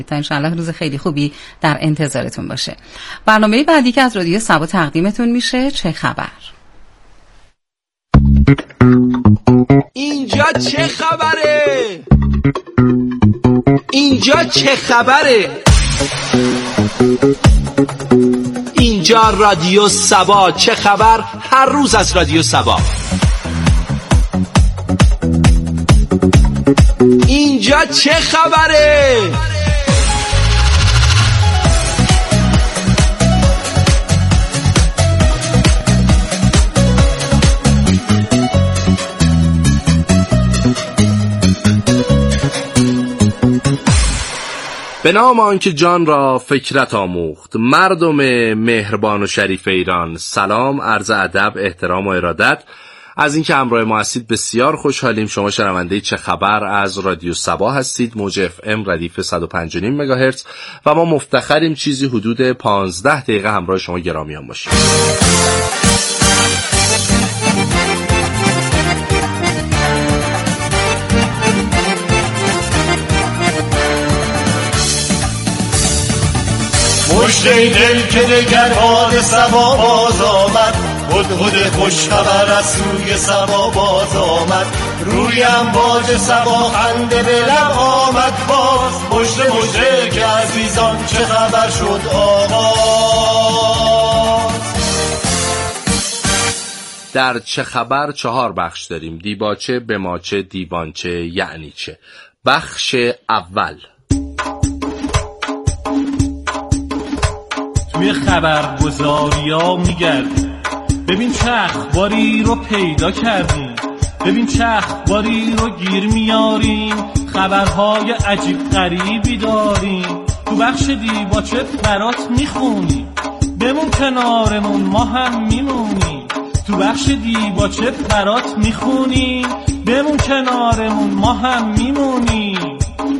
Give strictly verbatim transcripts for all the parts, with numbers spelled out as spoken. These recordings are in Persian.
تا انشاءالله روز خیلی خوبی در انتظارتون باشه. برنامه بعدی که از رادیو سبا تقدیمتون میشه چه خبر؟ اینجا چه خبره؟ اینجا چه خبره؟ اینجا رادیو سبا. چه خبر؟ هر روز از رادیو سبا. اینجا چه خبره؟ به نام آنکه جان را فکرت آموخت، مردم مهربان و شریف ایران، سلام، عرض ادب، احترام و ارادت. از اینکه همراه ما هستید بسیار خوشحالیم. شما شنونده چه خبر از رادیو سبا هستید، موج اف ام ردیف صد و پنج و نیم مگاهرتز و ما مفتخریم چیزی حدود پانزده دقیقه همراه شما گرامیان باشیم. مژده دل که دگر باد سبا باز آمد، هدهد خوش خبر از سوی سبا باز آمد. روی امواج سبا خنده به لب آمد باز، مژده مژده که عزیزان چه خبر شد آغاز. در چه خبر چهار بخش داریم: دیباچه، بماچه، دیوانچه، یعنی چه. بخش اول: توی خبرگزاری ها میگردیم، ببین چه اخباری رو پیدا کردیم، ببین چه اخباری رو گیر میاریم، خبرهای عجیب غریبی داریم. تو بخش دیباچه برات میخونیم، بمون کنارمون ما هم میمونیم. تو بخش دیباچه برات میخونیم، بمون کنارمون ما هم میمونیم.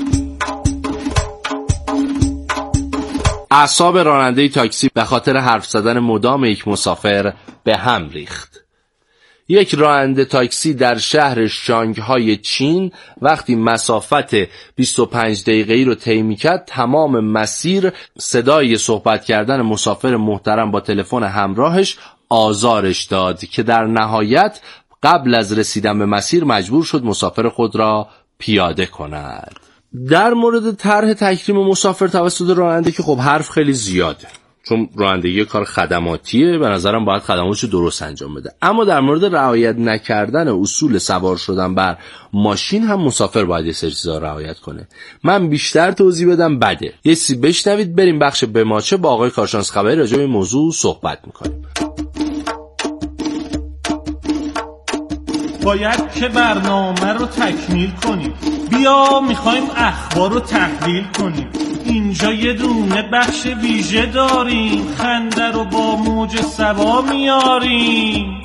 اعصاب راننده تاکسی به خاطر حرف زدن مدام یک مسافر به هم ریخت. یک راننده تاکسی در شهر شانگهای چین وقتی مسافت بیست و پنج دقیقه‌ای رو طی می‌کرد، تمام مسیر صدای صحبت کردن مسافر محترم با تلفن همراهش آزارش داد که در نهایت قبل از رسیدن به مسیر مجبور شد مسافر خود را پیاده کند. در مورد طرح تکریم مسافر توسط راننده که خب حرف خیلی زیاده، چون رانندگی کار خدماتیه، به نظرم باید خدماتشو درست انجام بده. اما در مورد رعایت نکردن اصول سوار شدن بر ماشین هم مسافر باید یه سری چیزا رعایت کنه. من بیشتر توضیح بدم بده. یه چیزی بشنوید، بریم بخش بماچه، با آقای کارشناس خبری راجع به این موضوع صحبت میکنیم. باید که برنامه رو تکمیل کنیم، بیا میخوایم اخبار رو تحلیل کنیم. اینجا یه دونه بخش ویژه داریم، خنده رو با موج سبا میاریم.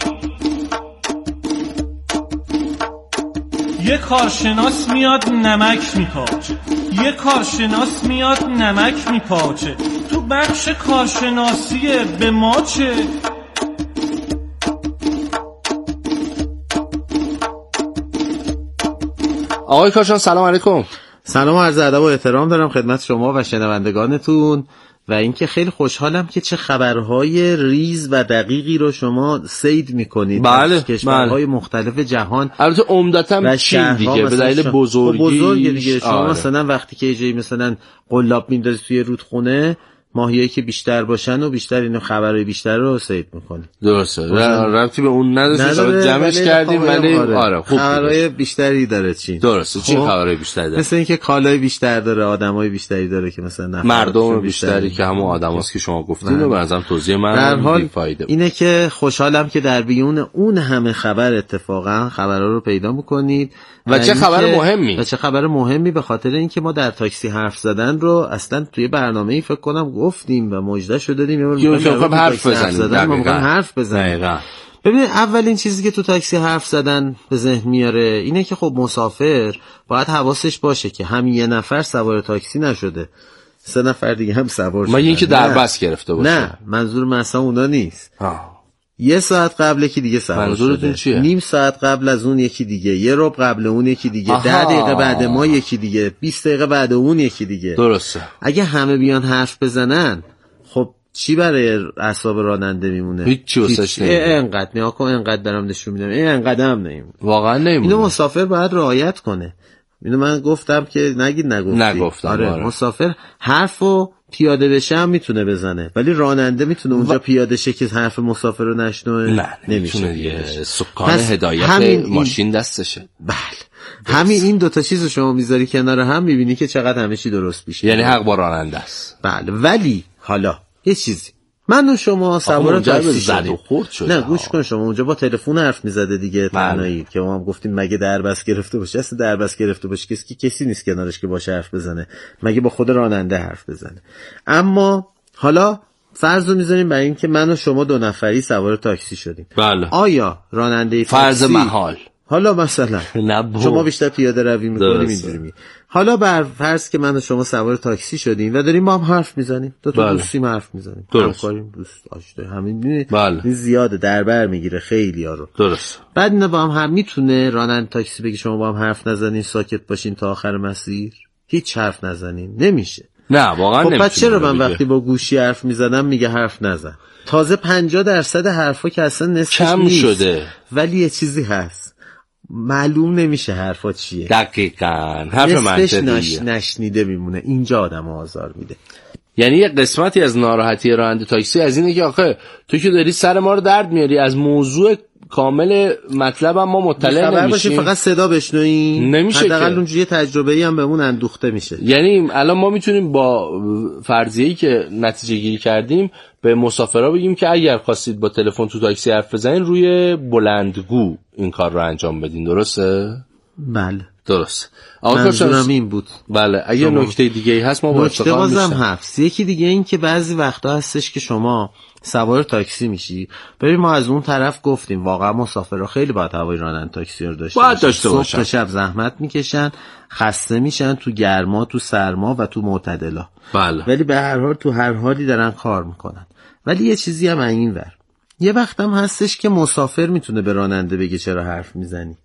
یه کارشناس میاد نمک میپاچه، یه کارشناس میاد نمک میپاچه. تو بخش کارشناسی به ما چه؟ آقای کارشناس سلام علیکم. سلام و عرض ادب و احترام دارم خدمت شما و شنوندگانتون و اینکه خیلی خوشحالم که چه خبرهای ریز و دقیقی رو شما صید میکنید. بله، کشورهای بله. مختلف جهان، البته عمدتاً چین دیگه به دلیل بزرگی بزرگ دیگه. شما آره. مثلا وقتی که یه مثلا قلاب میندازی توی رودخونه، ماهیایی که بیشتر باشن و بیشتر اینو خبرهای بیشتر رو صید میکنه. درسته، ربطی به اون نداره، جمعش کردیم ولی آره, آره خوب خبرهای بیشتری داره چین. درسته، چین خبرهای بیشتری داره، مثل اینکه کالای بیشتر داره، آدمای بیشتری داره که مثلا مردم بیشتری, بیشتری که همون آدماست که شما گفتین و به نظرم توضیح من در حال فایده بود. اینه که خوشحالم که در بیون اون همه خبر اتفاقا خبرها رو پیدا میکنید و چه خبر مهمی و چه خبر مهمی به خاطر اینکه ما در تاکسی حرف زدن رو اصلا توی برنامه‌ای فکر کنم گفتیم و مژده شو دادیم. یه می‌خوام حرف بزنیم، ما می‌خوایم حرف بزنیم. ببینید اولین چیزی که تو تاکسی حرف زدن به ذهن میاره اینه که خب مسافر باید حواسش باشه که هم یه نفر سوار تاکسی نشده، سه نفر دیگه هم سوار شدن. ما این که در بس گرفته باشه. نه، منظور مثلا اونا نیست. آه. یه ساعت قبل یکی دیگه سوار شده، چیه؟ نیم ساعت قبل از اون یکی دیگه، یه ربع قبل اون یکی دیگه، آها. ده دقیقه بعد ما یکی دیگه، بیست دقیقه بعد اون یکی دیگه. درسته. اگه همه بیان حرف بزنن خب چی برای اعصاب راننده میمونه؟ هیچ واسش نمیمونه. اینقدر نیا کن، اینقدر دارم نشون میدم، این اینقدر هم نمیمونه. واقعا نمیمونه. اینو مسافر باید رعایت کنه. اینو من گفتم که نگید نگفتی. نگفتم. آره. آره. مسافر حرفو پیاده بشه هم میتونه بزنه، ولی راننده میتونه اونجا و... پیاده شه که حرف مسافر رو نشنوه؟ نه نمیشه دیگه. سکان هدایت ماشین دستشه. بله. همین این دوتا چیزو شما میذاری کنار هم میبینی که چقدر همه چی درست میشه. یعنی حق با راننده است. بله. ولی حالا یه چیزی، من و شما سوار تاکسی شدیم، نه گوش کن، شما اونجا با تلفن حرف میزده دیگه تنهایی، که ما هم گفتیم مگه دربست گرفته باشه، اصلا دربست گرفته باشه کسی که کسی نیست کنارش که باشه حرف بزنه، مگه با خود راننده حرف بزنه. اما حالا فرض رو میذاریم برای این که من و شما دو نفری سوار تاکسی شدیم. بله. آیا راننده تاکسی فرض محال، حالا مثلا شما بیشتر پیاده روی میکنیم اینجوری، حالا بر فرض که من و شما سوار تاکسی شدیم و داریم با هم حرف میزنیم، دو تا بله. دوستیم حرف میزنیم، همکاریم، دوست آشنا، همین بله. این زیاده در بر میگیره خیلی ها رو. درست. بعد اینا با هم هم میتونه راننده تاکسی بگه شما با هم حرف نزنین، ساکت باشین تا آخر مسیر، هیچ حرف نزنین؟ نمیشه. نه واقعا خب نمیشه. خب چرا من وقتی با گوشی حرف میزنم میگه حرف نزن؟ تازه پنجاه درصد حرفا که اصلا نصفش کم نیست. شده. ولی یه چیزی هست معلوم نمیشه حرفا چیه. دقیقاً حرف منطقیه. نش... نشنیده میمونه. اینجا آدم آزار میده. یعنی یه قسمتی از ناراحتی راننده تاکسی از اینه که آخه تو که داری سر ما رو درد میاری، از موضوع کامل مطلب هم ما مطلع نمیشیم، فقط صدا بشنویم، نمیشه. حداقل اونجوری تجربه‌ای هم بهمون اندوخته میشه. یعنی الان ما میتونیم با فرضیه‌ای که نتیجه گیری کردیم به مسافرها بگیم که اگر خواستید با تلفن تو تاکسی حرف بزنین روی بلندگو این کار رو انجام بدین. درسته؟ بله درست. منظورم این بود. بله. اگه نکته دیگه ای هست ما با افتخار میشم. هفت یکی دیگه این که بعضی وقتا هستش که شما سوار تاکسی میشی، ببین ما از اون طرف گفتیم واقعا مسافرها خیلی باید هوای راننده تاکسی رو داشته باید داشته باشن. صبح تا شب زحمت میکشن، خسته میشن تو گرما، تو سرما و تو معتدلا. بله. ولی به هر حال تو هر حالی دارن کار میکنن. ولی یه چیزی هم این ور، یه وقت هم هستش که مسافر میتونه به راننده بگه چرا حرف میزنی.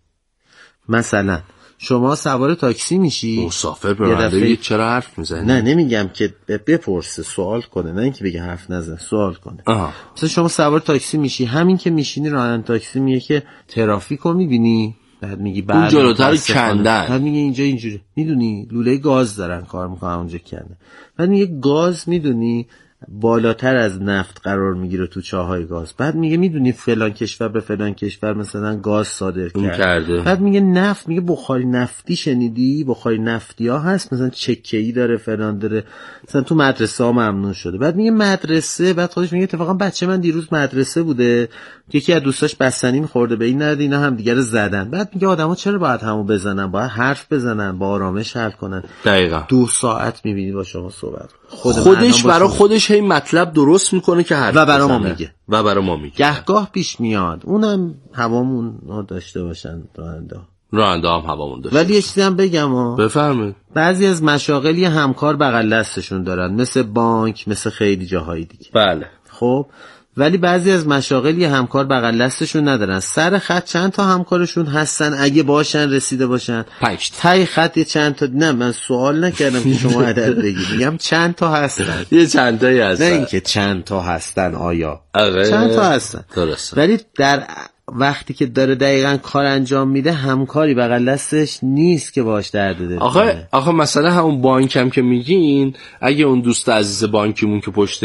مثلا شما سوار تاکسی میشی، مسافر به راننده بگه چرا حرف میزنی؟ نه نمیگم که بپرسه، سوال کنه، نه اینکه بگه حرف نزن، سوال کنه. آها. مثلا شما سوار تاکسی میشی، همین که میشینی راننده تاکسی میگه که ترافیکو میبینی، بعد میگی بعد اون جلوتر کندن، بعد میگه اینجا اینجوری، میدونی لوله گاز دارن کار میکنن اونجا کنده، بعد میگه گاز میدونی بالاتر از نفت قرار میگیره تو چاهای گاز، بعد میگه میدونی فلان کشور به فلان کشور مثلا گاز صادر کرده، بعد میگه نفت، میگه بخاری نفتی شنیدی، بخاری نفتی ها هست مثلا چکه‌ای داره فلان داره، مثلا تو مدرسه ها ممنوع شده. بعد میگه مدرسه، بعد خودش میگه اتفاقا بچه من دیروز مدرسه بوده، یکی از دوستاش بستنی میخورده به این ندید، اینا هم دیگه رو زدن. بعد میگه آدما چرا باید همو بزنن، باید حرف بزنن، با آرامش حل کنن. دقیقاً دو ساعت میبینی با شما صحبت خود خودش برای خودش هی مطلب درست میکنه که حرف و برای ما میگه و برای ما میگه. گهگاه پیش میاد اونم هوامون داشته باشن راننده راننده هم هوامون داشته. ولی یه چیزی هم بگم ها، بفرمایید. بعضی از مشاغلی همکار بغل دستشون دارن، مثل بانک، مثل خیلی جاهای دیگه. بله. خب ولی بعضی از مشاغلی همکار بغل دستشون ندارن، سر خط چند تا همکارشون هستن، اگه باشن رسیده باشن پنج تای خط یه چند تا. نه من سوال نکردم که شما عدد بگید، میگم چند تا هستن. یه چند تایی هستن، نه اینکه چند تا هستن آیا آره. چند تا هستن درسته. ولی در وقتی که داره دقیقاً کار انجام میده همکاری بغل دستش نیست که باش درد دل. آخه آخه مثلا همون بانک هم که میگین، اگه اون دوست عزیز بانکیمون که پشت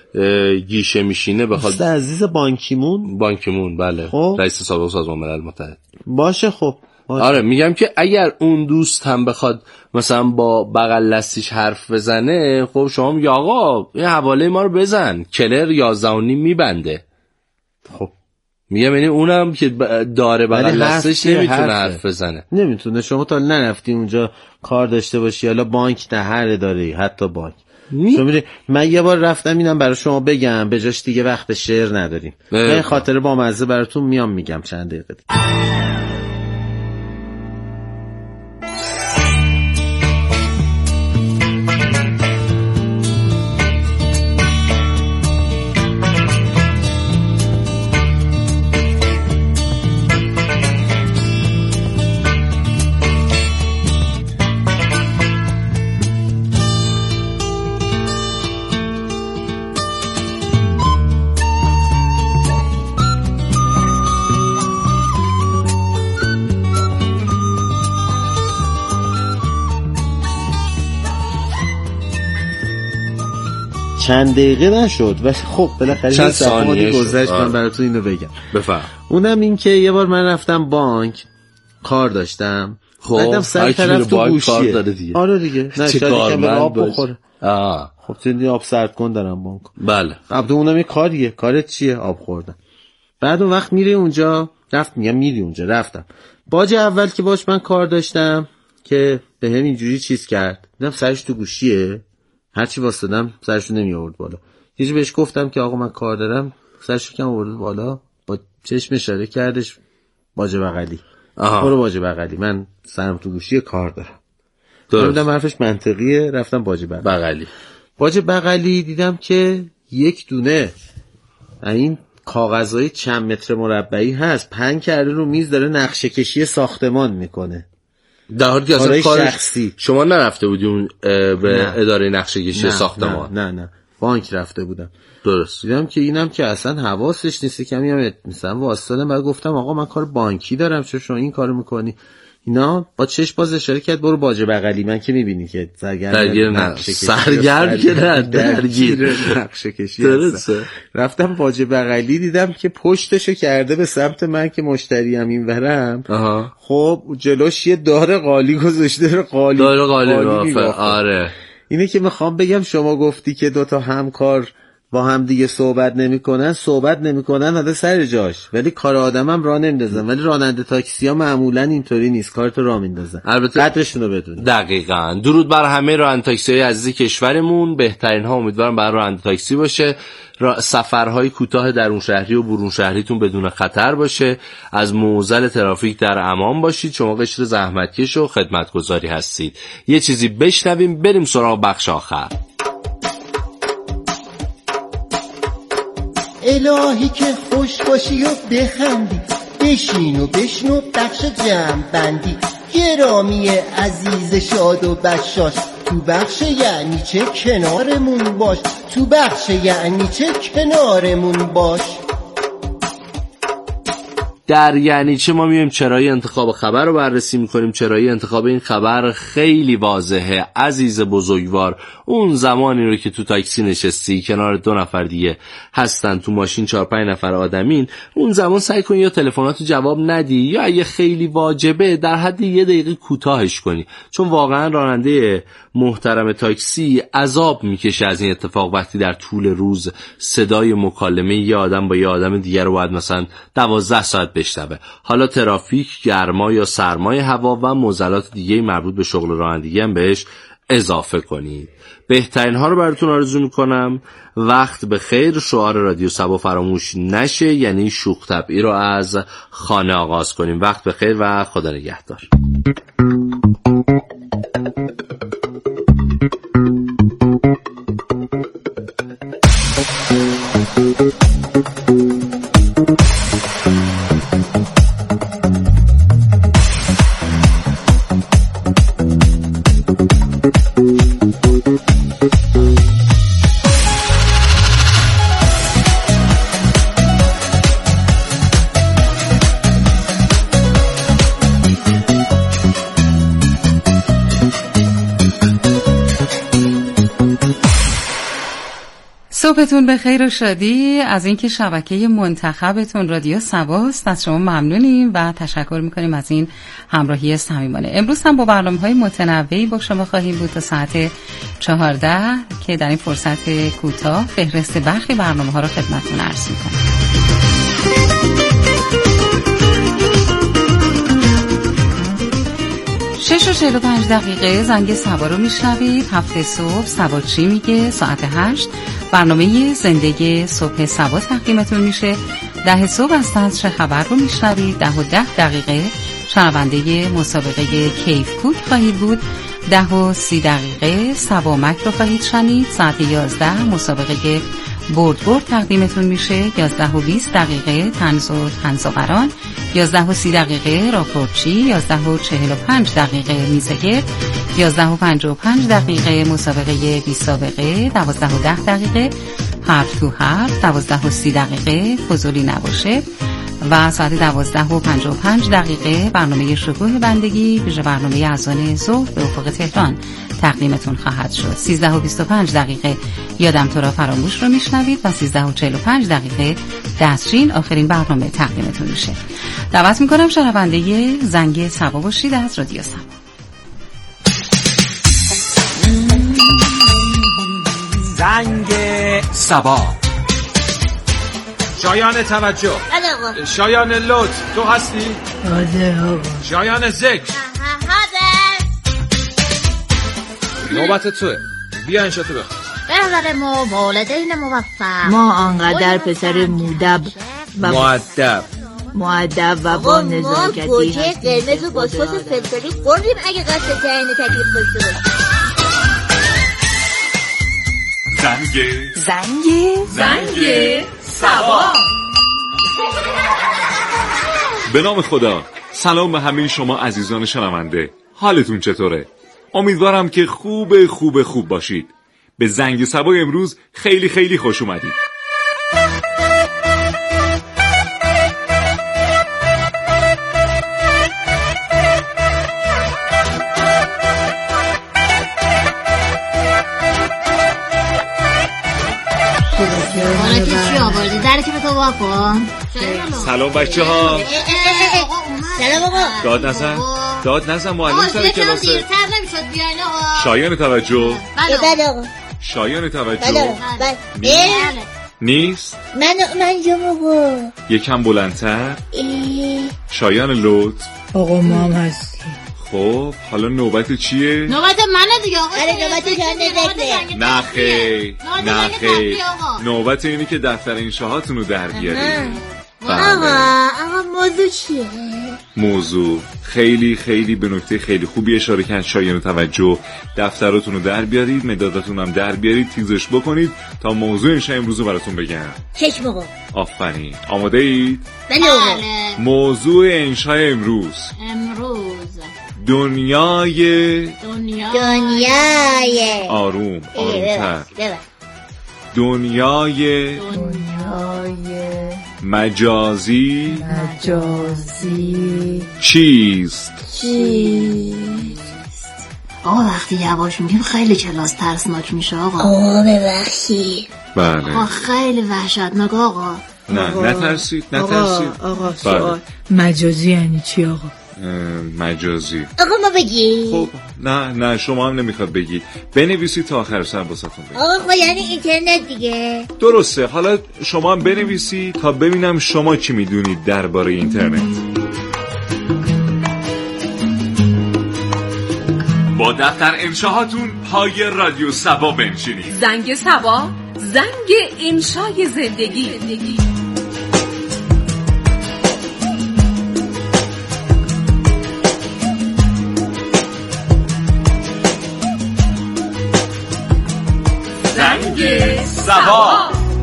گیشه میشینه بخواد، دوست عزیز بانکیمون بانکیمون بله خب. رئیس سابق سازمان ملل متحد باشه خب باشه. آره میگم که اگر اون دوست هم بخواد مثلا با بغل دستش حرف بزنه، خب شما میگه آقا این حواله ما رو بزن، کلر یازده و نیم میبنده. خب میگم یعنی اونم که داره بغل دستش نمیتونه حرف بزنه، نمیتونه. شما تا نرفتی اونجا کار داشته باشی، حالا بانک نه هر اداره، حتی بانک شما میری. من یه بار رفتم اینم برای شما بگم، به جاش دیگه وقت شعر نداریم، من خاطره با مزه براتون میام میگم چند دقیقه دیگه. چند دقیقه نشد و خب بالاخره چند ثانیه گذشت. من براتون اینو بگم. بفهم. اونم این که یه بار من رفتم بانک کار داشتم، خب بعدم سر طرف تو گوشیه داره دیگه. آره دیگه، نه چه کارمند آب بخوره. آه خب تو آب سرد کن دارم بانک. بله. بعد اونم یه کاریه. کارت چیه؟ آب خوردن. بعد اون وقت میری اونجا، رفت میگم میری اونجا، رفتم باج اول که باش من کار داشتم که به هم اینجوری چیز کرد، دیدم سرش تو گوشیه، هرچی واسدم سرش رو نمی آورد بالا. یه جا بهش گفتم که آقا من کار دارم، سرش کم آورد بالا، با چشم اشاره کردش باج بغلی. برو باج بغلی، من سرم تو گوشیه کار دارم. دیدم حرفش منطقیه، رفتم باج بغلی. بغلی باج بغلی دیدم که یک دونه این کاغذهای چند متر مربعی هست، پهن کرده رو میز، داره نقشه کشی ساختمان میکنه، در حالی که اصلا کار شخصی. شما نرفته بودی اون به نه. اداره نقشه کشی ساختمان؟ نه نه نه بانک رفته بودم. درست. دیدم که اینم که اصلا حواسش نیست، کمی هم مثلا واسطه. بعد گفتم آقا من کار بانکی دارم، چرا شما این کارو میکنی؟ اینا با چش باز اشاره کرد برو باج بغلی. من که میبینی که سرگرم نقشه کشی، سرگرم که نه درگیر نقشه کشی. درسته. رفتم باج بغلی، دیدم که پشتشو کرده به سمت من که مشتریم اینورم. خب جلوش یه دار قالی گذاشته، قالی دار قالی. آره اینه که میخوام بگم شما گفتی که دوتا همکار با هم دیگه صحبت نمیکنن، صحبت نمیکنن حالا سر جاش، ولی کار آدمم راه نمیندازن. ولی راننده تاکسی ها معمولا اینطوری نیست، کارتو راه میندازن. البته قدرشون رو بدونید. دقیقاً. درود بر همه راننده تاکسی های عزیز کشورمون. بهترین ها امیدوارم برای راننده تاکسی باشه، را... سفرهای کوتاه درون شهری و برون شهریتون بدون خطر باشه، از معضل ترافیک در امان باشید. شما قشر زحمتکش و خدمتگزاری هستید. یه چیزی بشنویم بریم سراغ بخش آخر. الهی که خوش باشی و بخندی، بشین و بشنو بخش جمع بندی. گرامی عزیز شاد و بشاش، تو بخش یعنی چه کنارمون باش، تو بخش یعنی چه کنارمون باش. در یعنی چه ما میایم چرایی انتخاب خبر رو بررسی میکنیم. چرایی انتخاب این خبر خیلی واضحه عزیز بزرگوار. اون زمانی رو که تو تاکسی نشستی کنار دو نفر دیگه هستن، تو ماشین چهار پنج نفر آدمین، اون زمان سعی کن یا تلفناتو جواب ندی، یا اگه خیلی واجبه در حد یه دقیقه کوتاهش کنی، چون واقعا راننده محترم تاکسی عذاب میکشه از این اتفاق وقتی در طول روز صدای مکالمه یه آدم با یه آدم دیگر رو باید مثلا دوازده ساعت بشنوه. حالا ترافیک، گرما یا سرمای هوا و معضلات دیگه مربوط به شغل رانندگی هم بهش اضافه کنید. بهترین ها رو براتون آرزو میکنم. وقت به خیر. شعار رادیو صبا فراموش نشه، یعنی شوخ طبعی رو از خانه آغاز کنیم. وقت به خیر و خدا نگهدار. صبحتون به خیر و شادی. از اینکه شبکه منتخبتون رادیو صباست از شما ممنونیم و تشکر میکنیم از این همراهی صمیمانه. امروز هم با برنامه‌های متنوعی با شما خواهیم بود تا ساعت چهارده که در این فرصت کوتاه فهرست برخی برنامه‌ها رو خدمتتون عرض میکنم. شش و چهل و پنج دقیقه زنگ سبا رو میشنوید. هفت صبح سبا چی میگه؟ ساعت هشت برنامه زندگی صبح سبا تقدیمتون میشه. ده صبح از تنز چه خبر رو میشنوید. ده و ده دقیقه شنونده مسابقه کیف کوک خواهید بود. ده و سی دقیقه سبامک رو خواهید شنید. ساعت یازده مسابقه برد برد تقدیمتون میشه. یازده و بیست دقیقه طنز و طنزآوران. یازده و سی دقیقه راپورچی. یازده و چهل و پنج دقیقه میزگرد. یازده و پنج و پنج دقیقه مسابقه بی سابقه. دوازده و ده دقیقه حرف تو حرف. دوازده و سی دقیقه فضولی نباشه و ساعت دوازده و پنج و پنج دقیقه برنامه شکوه بندگی، ویژه برنامه اذان ظهر به افق تهران تقدیمتون خواهد شد. سیزده و بیست و پنج دقیقه یادم تو را فراموش رو میشنوید و سیزده و چهل و پنج دقیقه دستچین آخرین برنامه تقدیمتون میشه. دعوت میکنم شنونده زنگ صبا باشید از رادیو صبا. زنگ صبا. شایان توجه. بله. شایان لطف تو هستی؟ حاضر آقا. شایان ذکر. حاضر. نوبت توه. بیا انشاتو بخون. بهتر ما والدین موفق. ما آنقدر پسر مودب و مؤدب مؤدب و با نزاکتی هستیم. ما گوجه قرمز و با سس فلفلی خوردیم اگه قصد تعیین تکلیف داشته باشیم. زنگ زنگ زنگ صبا. به نام خدا. سلام به همه شما عزیزان شنونده. حالتون چطوره؟ امیدوارم که خوب خوب خوب باشید. به زنگ صبا امروز خیلی خیلی خوش اومدید. چی آوردی؟ در که به تو واکن. سلام بچه ها. سلام آقا. داد نزن داد نزن معلم سر کلاسه. شایان توجه. بله آقا. شایان توجه. بله بله. نیست؟ من من جم آقا. یکم بلندتر. شایان لطف. آقا ما هم هستیم. خب حالا نوبت چیه؟ نوبت منه دیگه آقا. آره نوبت جان نه خیر نه خیر نوبت اینه که دفتر انشاهاتون رو در بیارید. آقا آقا موضوع چیه؟ موضوع خیلی خیلی به نکته خیلی خوبی اشاره کردن شایان توجه. دفتراتون رو در بیارید، مداداتون هم در بیارید، تیزش بکنید تا موضوع انشاء امروز رو براتون بگم. چشم آقا. آفرین. آماده اید؟ بله آقا. موضوع انشاء امروز امروز دنیای دنیا دنیای آروم آرومتر دنیای دنیای مجازی مجازی چیست؟ چیست؟ آقا وقتی یواش میگیم خیلی کلاس ترسناک میشه آقا. آقا ببخشید. بله. آقا خیلی وحشتناک آقا. نه نترسید نترسید. آقا آقا سوال مجازی یعنی چی آقا؟ مجازی. آقا ما بگیم. خب نه نه شما هم نمیخواد بگید. بنویسید تا آخر سر واسهتون بگم. آقا خب یعنی اینترنت دیگه. درسته. حالا شما هم بنویسید تا ببینم شما چی میدونید درباره اینترنت. با دفتر انشاهاتون پای رادیو صبا بنشینید. زنگ صبا، زنگ انشای زندگی. زنگ صبا.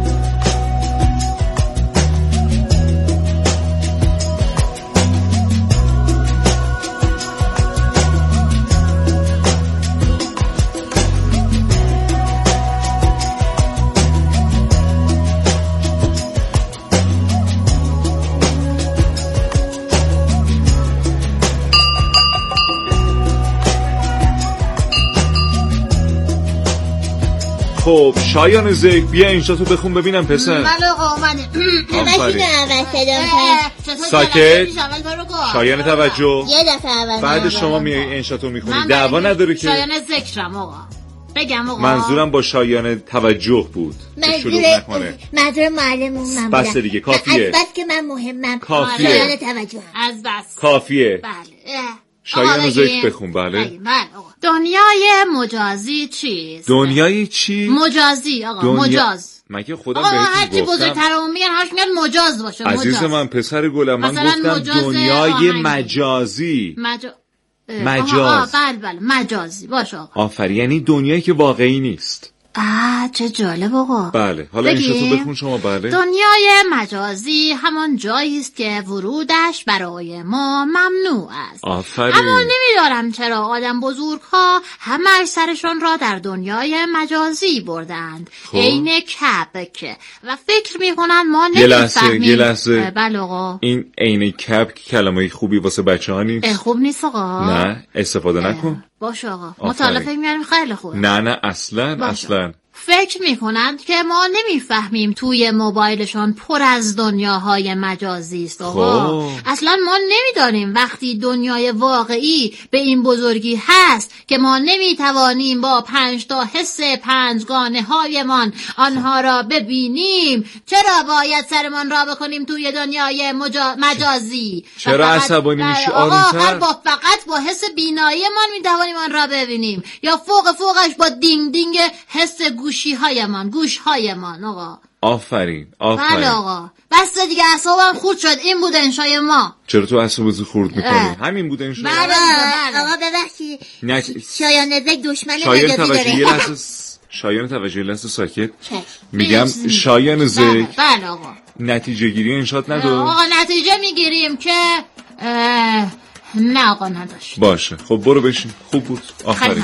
خب شایان ذکر بیا انشاتو بخون ببینم پسر. بله آقا اومده. آفرین. ساکت. شایان توجه. یه دفعه اول. بعد شما میای انشاتو میخونی. دعوا نداره که. شایان ذکرم آقا. بگم آقا. منظورم با شایان توجه بود. منظور منظور معلمون من بود. بس دیگه کافیه. از بس که من مهمم. کافیه. شایان توجه. از بس. کافیه. بله. شایان ذکر بخون. بله. بله آقا. دنیای مجازی چیست؟ دنیای چی؟ مجازی آقا. دنیا... مجاز. مگه خودم آقا بهتون هر چی گفتم بزرگترمون میگن هاش میگن مجاز باشه. عزیز مجاز. من پسر گلم من گفتم مجاز دنیای آهنگی. مجازی مجا... مجاز. بله بله مجازی باشه آقا. آفرین. یعنی دنیایی که واقعی نیست. آه چه جالب آقا. بله حالا این تو بخون شما. بله دنیای مجازی همان جایی است که ورودش برای ما ممنوع است. آفرین. اما نمیدارم چرا آدم بزرگها همه سرشون را در دنیای مجازی بردند عین کپک و فکر میکنن ما نمیفهمیم. یه لحظه بله آقا. این عین کپک کلمه خوبی واسه بچه ها نیست؟ خوب نیست آقا. نه استفاده نکن. باشه آقا مطالعه فکر می‌کنیم خیلی خوبه. نه نه اصلا باشه. اصلا فکر میکنند که ما نمیفهمیم توی موبایلشان پر از دنیاهای مجازی است آقا. اصلا ما نمیدانیم وقتی دنیای واقعی به این بزرگی هست که ما نمیتوانیم با پنج تا حس پنجگانه هایمان آنها را ببینیم، چرا باید سرمان را بکنیم توی دنیای مجا... مجازی؟ چرا عصبانی میشی؟ آرومتر. با فقط با حس بیناییمان میتوانیم آن را ببینیم یا فوق فوقش با دینگ دینگ حس گوشی هایمان گوش هایمان آقا. آفرین آفرین. بله آقا بس دیگه اعصابم خورد شد. این بود انشای ما. چرا تو اعصابت خورد میکنی؟ همین بود انشای. بله بله. آقا ببخشید شایان نزدیک دشمن مجازی داره. یه لحظه شایان توجه یه لحظه ساکت. میگم شایان زک. بله آقا. نتیجه گیری انشات نداره؟ آقا نتیجه میگیریم که نه آقا نداشت. باشه خب برو بشین. خوب بود. آفرین.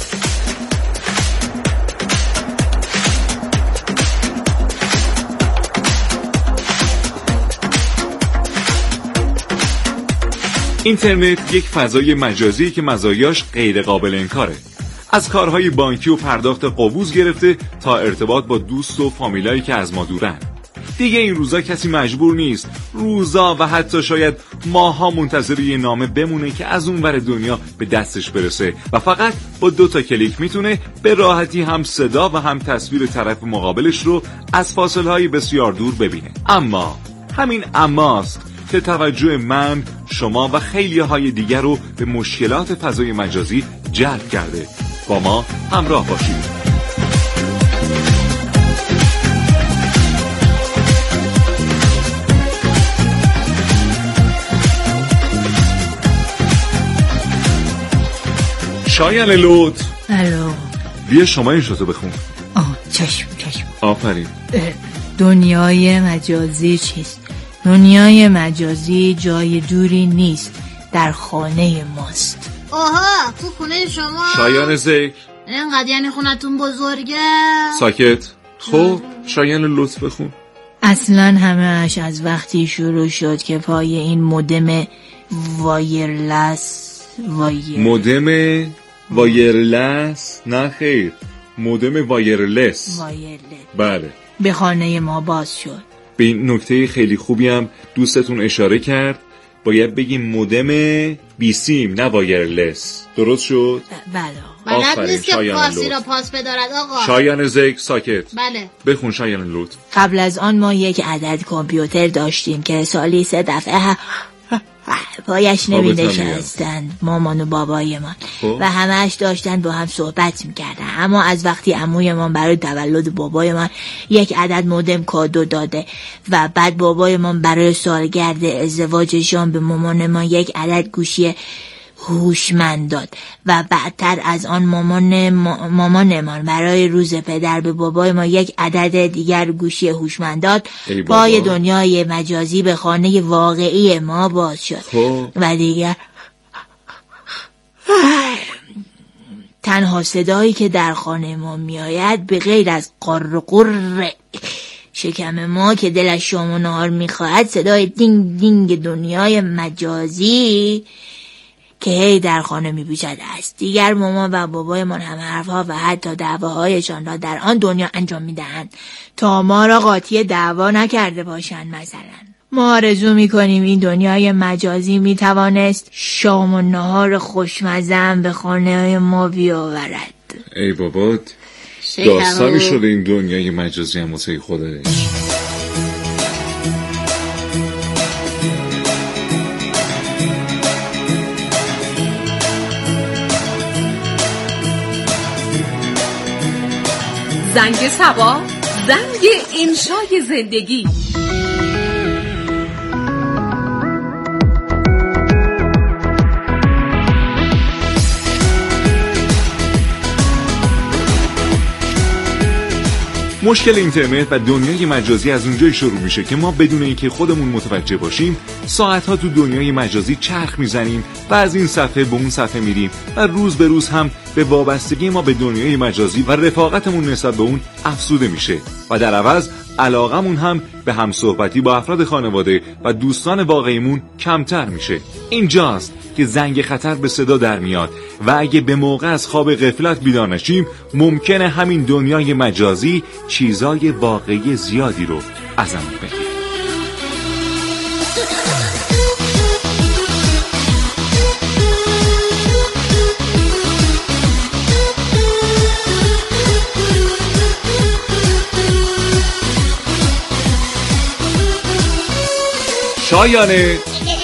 اینترنت یک فضای مجازی که مزایاش غیر قابل انکاره. از کارهای بانکی و پرداخت قبوز گرفته تا ارتباط با دوست و فامیلایی که از ما دورن. دیگه این روزا کسی مجبور نیست روزا و حتی شاید ماها منتظر یه نامه بمونه که از اون ور دنیا به دستش برسه و فقط با دو تا کلیک میتونه به راحتی هم صدا و هم تصویر طرف مقابلش رو از فاصله‌های بسیار دور ببینه. اما همین اماست که توجه من، شما و خیلی های دیگر رو به مشکلات فضای مجازی جلب کرده. با ما همراه باشید. شایان لطف. الو. بیا شما این شاتو بخون. آه چشم چشم. آفرین. دنیای مجازی چیست؟ دنیای مجازی جای دوری نیست، در خانه ماست. آها تو خونه شما؟ شایان زک. اینقدر یعنی خونتون بزرگه؟ ساکت. خب شایان لطف بخون. اصلا همه‌اش از وقتی شروع شد که پای این مودم وایرلس وایر مودم وایرلس نه خیر مودم وایرلس وایرلس بله به خانه ما باز شد. به این نکته خیلی خوبی هم دوستتون اشاره کرد. باید بگیم مودم بیسیم نه وایرلس. درست شد؟ بله. بلد نیست که پاسی را پاس بدارد آقا. شایان زک ساکت. بله. بخون شایان لطف. قبل از آن ما یک عدد کامپیوتر داشتیم که سالی سه دفعه پایش نمی نشستند مامان و بابای من و همهش داشتن با هم صحبت میکردن. اما از وقتی عموی من برای تولد بابای من یک عدد مودم کادو داده و بعد بابای من برای سالگرد ازدواجشان به مامان من یک عدد گوشی هوشمند داد و بعدتر از آن مامان مامان من برای روز پدر به بابای ما یک عدد دیگر گوشی هوشمند داد. پای دنیای مجازی به خانه واقعی ما باز شد و دیگر تنها صدایی که در خانه ما میآید به غیر از قر قر شکم ما که دلش شام و نهار میخواهد صدای دینگ دینگ دنیای مجازی که هی در خانه میپیچد است. دیگر مامان و بابای من هم حرفها و حتی دعواهایشان را در آن دنیا انجام میدهند تا ما را قاطی دعوا نکرده باشند. مثلا ما آرزو میکنیم این دنیای مجازی میتوانست شام و نهار خوشمزه به خانه ما بیاورد. ای بابا داستانی شده این دنیای مجازی هم واسه خودش. زنگ سبا، زنگ انشای زندگی. مشکل اینترنت و دنیای مجازی از اونجایی شروع میشه که ما بدون اینکه خودمون متوجه باشیم ساعتها تو دنیای مجازی چرخ میزنیم و از این صفحه به اون صفحه میریم و روز به روز هم به وابستگی ما به دنیای مجازی و رفاقتمون نسبت به اون افزوده میشه و در عوض علاقمون هم به همصحبتی با افراد خانواده و دوستان واقعیمون کمتر میشه. اینجاست که زنگ خطر به صدا در میاد و اگه به موقع از خواب غفلت بیدار نشیم ممکنه همین دنیای مجازی چیزای واقعی زیادی رو ازمون بگیره. شایانه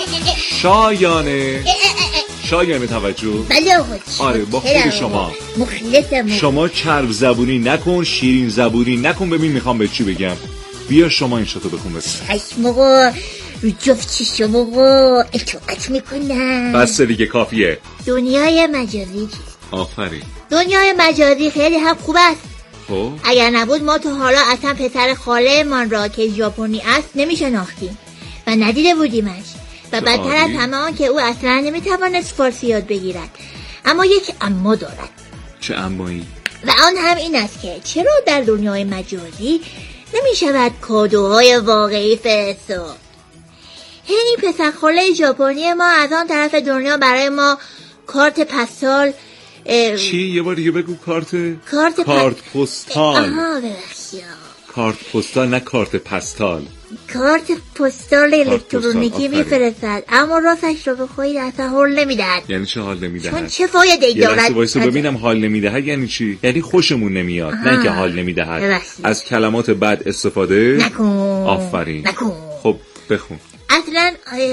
شایانه شایانه توجه. بله آقا. آره با خود شما مخلصم. شما چرب زبونی نکن، شیرین زبونی نکن. ببین میخوام به چی بگم. بیا شما این شاتو بخون بس. چشم آقا، رو جفت چشم آقا اطاعت میکنم. بس دیگه کافیه. دنیای مجازی. آفرین. دنیای مجازی خیلی هم خوب است. خب اگر نبود ما تا حالا اصلا پسر خاله من را که ژاپنی است نمیشناختیم و ندیده بودیمش و بدتر از همه آن که او اصلا نمیتوانست فارسی یاد بگیرد. اما یک اما دارد. چه امایی؟ و آن هم این است که چرا در دنیای مجازی نمیشود کادوهای واقعی فرستاد؟ این پسر خاله ژاپنی ما از آن طرف دنیا برای ما کارت پستال اه... چی؟ یه بار دیگه بگو. کارت کارت کارت پس... پستال. آها ببخشید. کارت پستال نه کارت پستال. کارت پستال الکترونیکی میفرستد اما راستش رو بخواهید اصلا حال نمیدهد. یعنی چه حال نمیدهد؟ چون چه فایده ای دارد؟ یه لحظه وایسا ببینم حال نمیدهد یعنی چی؟ یعنی خوشمون نمیاد. نه که حال نمیدهد. از کلمات بد استفاده نکن. آفرین. نکن. خب بخون. اصلا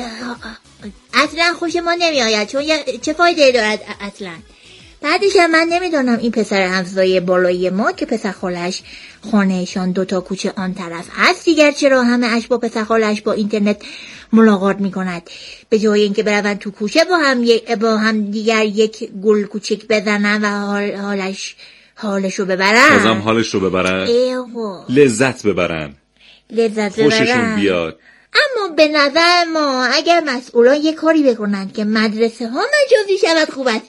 اصلا خوش ما نمیآید. چون چه فایده ای دارد اصلا؟ بعدش من نمیدونم این پسر همسایه بالایی ما که پسر خالش خانهشان دوتا کوچه آن طرف هست دیگر چرا همه اش با پسر خالش با اینترنت ملاقات میکند به جای اینکه بروند تو کوچه با هم با هم دیگر یک گل کوچک بزنن و حال حالش حالشو ببرن. بازم حالش رو ببرن. ایوه. لذت ببرن. لذت ببرن. خوششون بیاد. اما به نظر ما اگر مسئولان یک کاری بکنند که مدرسه ها مجازی شود خوب است.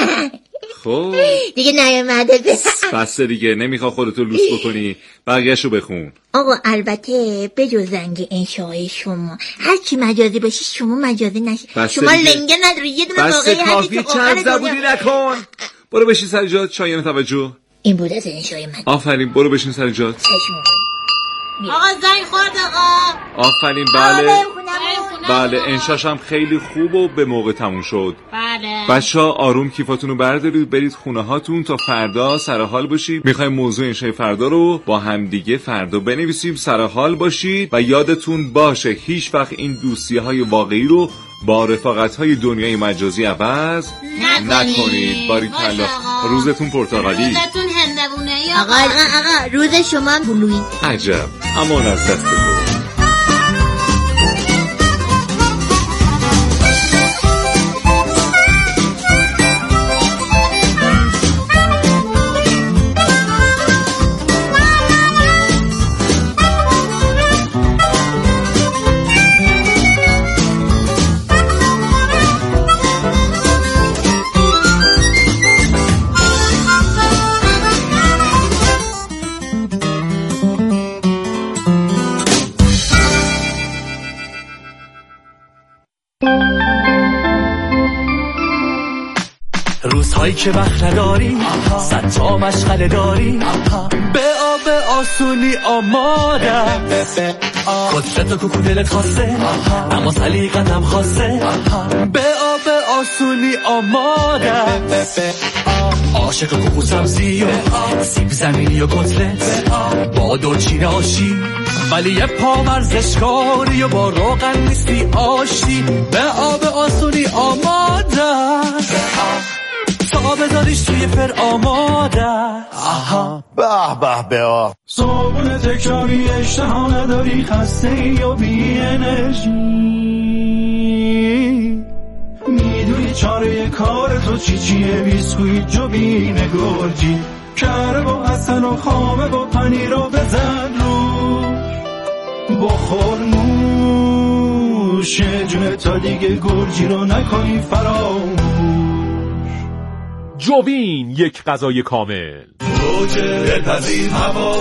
خب دیگه نیامده. بس دیگه نمیخوا خودتو لوس بکنی. بقیه‌شو بخون. آقا البته بجز زنگ انشای شما هر چی مجازی باشی شما مجازی نشی. شما لنگه نداری یه دونه واقعی هستی. بس کافی چند زبونی نکن. برو بشین سر جات. شایانه توجه. این بود از انشای من. آفرین. برو بشین سر جات. آقا زنگ خورد آقا. آفرین. بله بله انشاش هم خیلی خوب و به موقع تموم شد. بله بچه‌ها آروم کیفاتونو بردارید برید خونه هاتون تا فردا سر حال باشید. میخوایم موضوع انشای فردا رو با هم دیگه فردا بنویسیم. سر حال باشید و یادتون باشه هیچ وقت این دوستی‌های واقعی رو با رفاقت‌های دنیای مجازی عوض نکنید. باریکلا. روزتون پرتقالی. روزتون هندوونه‌ای. آقا آقا آقا روز شما بلویی. عجب. امان از دست تو. روزهایی که وقت نداری صد تا مشغله داری به آب آسونی آمادم قدرت تو دلت خواسته اما سلیقتم خواسته به آب آسونی آمادم عاشق کوکو سبزی و سیب زمینی و کتلت با دلچین آشی ولی یه پا ورزشکاری و با روغن نیستی آشی به آب آسونی آمادم تا بذاریش توی پر آماده. آها به به به آه صابون تکراری اشتها نداری خسته ای و بی انرژی میدونی چاره کار تو چی چیه بیسکویت جوبین گرجی کره و حسن و خامه و پنیر رو بزن روش، بخور نوش جون تا دیگه گرجی رو نکنی فراموش. جوین، یک غذای کامل. روچه پذیر هوا